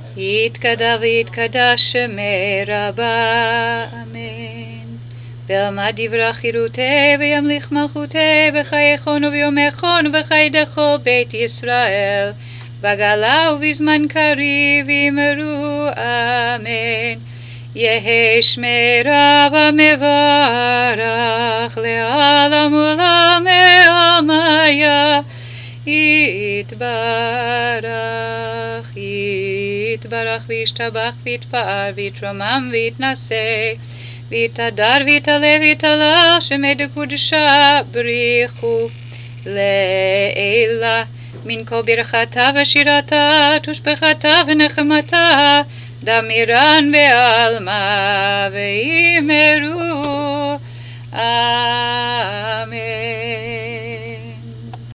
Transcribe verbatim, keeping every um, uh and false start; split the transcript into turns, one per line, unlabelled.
יתגדל ויתקדש שמי רבה, אמן. ואלמד דברי חירותי וימליך מלכותי בחיי חון וביומי חון ובחיי דכל בית ישראל, בגלה ובזמן קריב אמרו אמן. יהי שמי רבה מברך לעולם ולעולמי עלמיה, יתברך, יתברך וישתבח ויתפאר ויתרומם ויתנשא ויתהדר ויתעלה ויתהלל שמי דקודשה בריחו לעילה. מן כל ברכתה ושירתה תושבחתה ונחמתה דמירן בעלמא ואמרו אמן.